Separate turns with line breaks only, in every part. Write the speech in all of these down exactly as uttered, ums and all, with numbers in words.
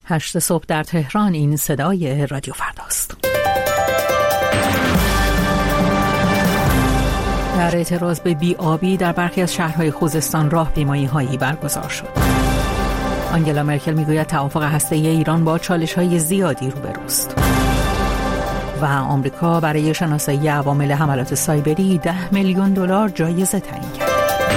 هشت صبح در تهران. این صدای رادیو فرداست. در اعتراض به بی‌آبی در برخی از شهرهای خوزستان راهپیمایی‌هایی برگزار شد. آنگلا مرکل میگوید توافق هسته‌ای ایران با چالش‌های زیادی روبروست. و آمریکا برای شناسایی عوامل حملات سایبری ده میلیون دلار جایزه تعیین کرد.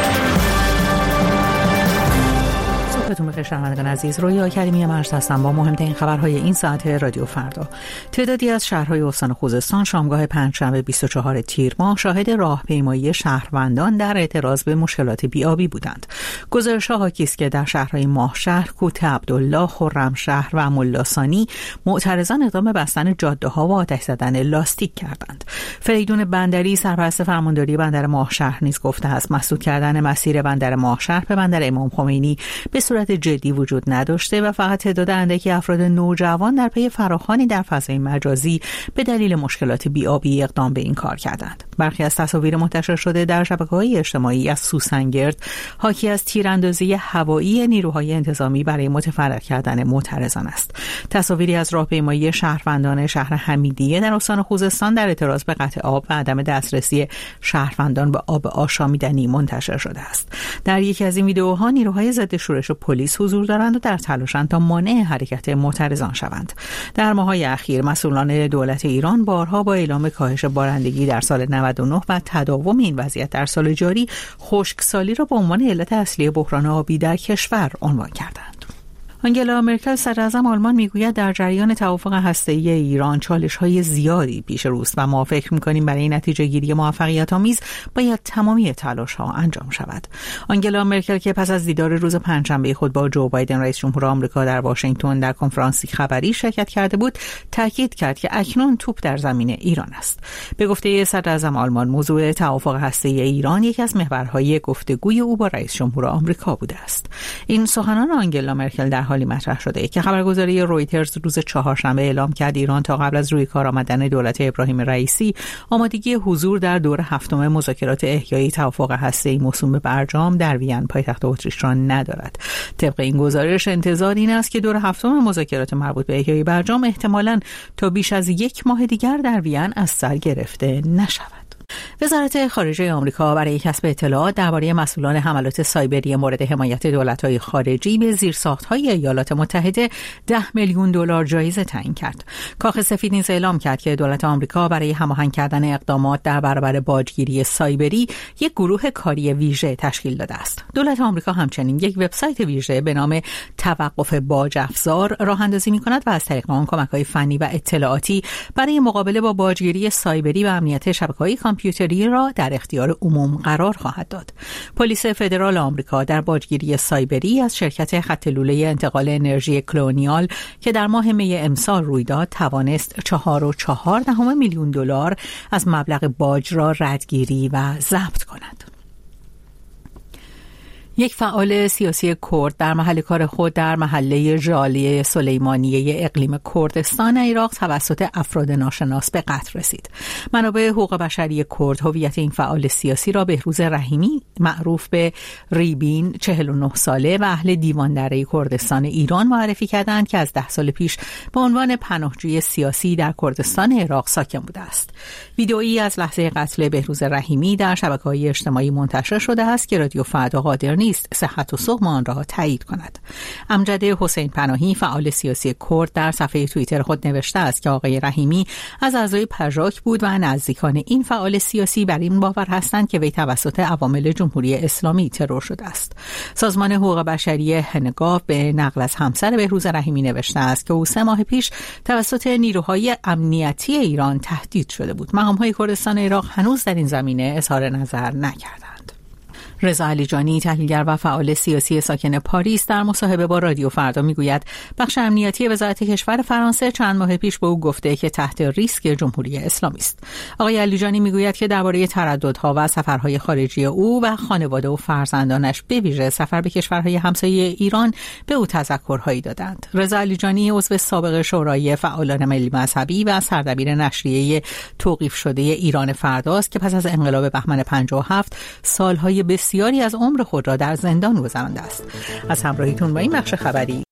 صبحتون بخیر شنوندگان عزیز، رویا کریمی مرز هستم با مهمترین خبرهای این ساعت رادیو فردا. تعدادی از شهرهای استان خوزستان شامگاه پنجشنبه بیست و چهارم تیر ماه شاهد راهپیمایی شهروندان در اعتراض به مشکلات بی‌آبی بودند. گزارش‌ها حاکی است که در شهرهای ماهشهر، کوت عبدالله، خرمشهر و ملاثانی معترضان اقدام به بستن جاده‌ها و آتش زدن لاستیک کردند. فریدون بندری سرپرست فرمانداری بندر ماهشهر نیز گفته است مسدود کردن مسیر بندر ماهشهر به بندر امام خمینی به صورت جدی وجود نداشته و فقط تعداد اندکی افراد نوجوان در پی فراخوانی در فضای مجازی به دلیل مشکلات بی‌آبی اقدام به این کار کردند. برخی از تصاویر منتشر شده در شبکه‌های اجتماعی از سوسنگرد حاکی از تیراندازی هوایی نیروهای انتظامی برای متفرق کردن معترضان است. تصاویری از راهپیمایی شهروندان شهر حمیدیه در استان خوزستان در اعتراض به قطع آب و عدم دسترسی شهروندان به آب آشامیدنی منتشر شده است. در یکی از این ویدئوها نیروهای ضد شورش پلیس حضور دارند و در تلاشند تا مانع حرکت معترضان شوند. در ماه‌های اخیر مسئولان دولت ایران بارها با اعلام کاهش بارندگی در سال نود و نه و تداوم این وضعیت در سال جاری خشکسالی را به عنوان علت اصلی بحران آبی در کشور عنوان کردند. آنگلا مرکل صدراعظم آلمان میگوید در جریان توافق هسته‌ای ایران چالش‌های زیادی پیش روست و ما فکر می‌کنیم برای نتیجه گیری موفقیت‌آمیز باید تمامی تلاش‌ها انجام شود. آنگلا مرکل که پس از دیدار روز پنجشنبه خود با جو بایدن رئیس جمهور آمریکا در واشنگتن در کنفرانسی خبری شرکت کرده بود، تاکید کرد که اکنون توپ در زمین ایران است. به گفته صدراعظم آلمان موضوع توافق هسته‌ای ایران یکی از محورهای گفتگوی او با رئیس جمهور آمریکا بوده است. این سخنان آنگلا مرکل در حالی مطرح شده که خبرگزاری رویترز روز چهارشنبه اعلام کرد ایران تا قبل از روی کار آمدن دولت ابراهیم رئیسی آمادگی حضور در دور هفتم مذاکرات احیای توافق هسته‌ای موسوم به برجام در وین پایتخت اتریش را ندارد. طبق این گزارش انتظار این است که دور هفتم مذاکرات مربوط به احیای برجام احتمالاً تا بیش از یک ماه دیگر در وین از سر گرفته نشود. وزارت خارجه آمریکا برای کسب اطلاعات درباره مسئولان حملات سایبری مورد حمایت دولت‌های خارجی به زیرساخت‌های ایالات متحده ده میلیون دلار جایزه تعیین کرد. کاخ سفید نیز اعلام کرد که دولت آمریکا برای هماهنگ کردن اقدامات در برابر باجگیری سایبری یک گروه کاری ویژه تشکیل داده است. دولت آمریکا همچنین یک وبسایت ویژه به نام توقف باج افزار راه اندازی می‌کند و از طریق آن کمک‌های فنی و اطلاعاتی برای مقابله با باجگیری سایبری و امنیت شبکه‌های کامپیوتری را در اختیار عموم قرار خواهد داد. پلیس فدرال آمریکا در باجگیری سایبری از شرکت خط لوله انتقال انرژی کلونیال که در ماه می امسال روی داد توانست چهار و چهار دهم میلیون دلار از مبلغ باج را ردگیری و ضبط کند. یک فعال سیاسی کرد در محل کار خود در محله ژالی سلیمانیه اقلیم کردستان عراق توسط افراد ناشناس به قتل رسید. منابع حقوق بشری کرد هویت این فعال سیاسی را بهروز رحیمی معروف به ریبین چهل و نه ساله و اهل دیوان دره کردستان ایران معرفی کردند که از ده سال پیش به عنوان پناهجوی سیاسی در کردستان عراق ساکن بوده است. ویدئویی از لحظه قتل بهروز رحیمی در شبکه‌های اجتماعی منتشر شده است که رادیو فردا قادر نیست صحت و سقم آن را تایید کند. امجد حسین پناهی فعال سیاسی کرد در صفحه توییتر خود نوشته است که آقای رحیمی از اعضای پژاک بود و نزدیکان این فعال سیاسی بر این باور هستند که وی توسط عوامل جمهوری اسلامی ترور شده است. سازمان حقوق بشری هنگاو به نقل از همسر بهروز رحیمی نوشته است که او سه ماه پیش توسط نیروهای امنیتی ایران تهدید شده بود. مقام‌های کردستان عراق هنوز در این زمینه اظهار نظر نکردند. رضا علیجانی تحلیلگر و فعال سیاسی ساکن پاریس در مصاحبه با رادیو فردا میگوید بخش امنیتی وزارت کشور فرانسه چند ماه پیش به او گفته که تحت ریسک جمهوری اسلامی است. آقای علیجانی میگوید که درباره ترددها و سفرهای خارجی او و خانواده و فرزندانش به ویژه سفر به کشورهای همسایه ایران به او تذکرهایی دادند. رضا علیجانی عضو سابق شورای فعالان ملی مذهبی و سردبیر نشریه توقیف شده ایران فرداست که پس از انقلاب بهمن پنجاه و هفت سالهای بسیاری از عمر خود را در زندان گذرانده است. از همراهیتون با این بخش خبری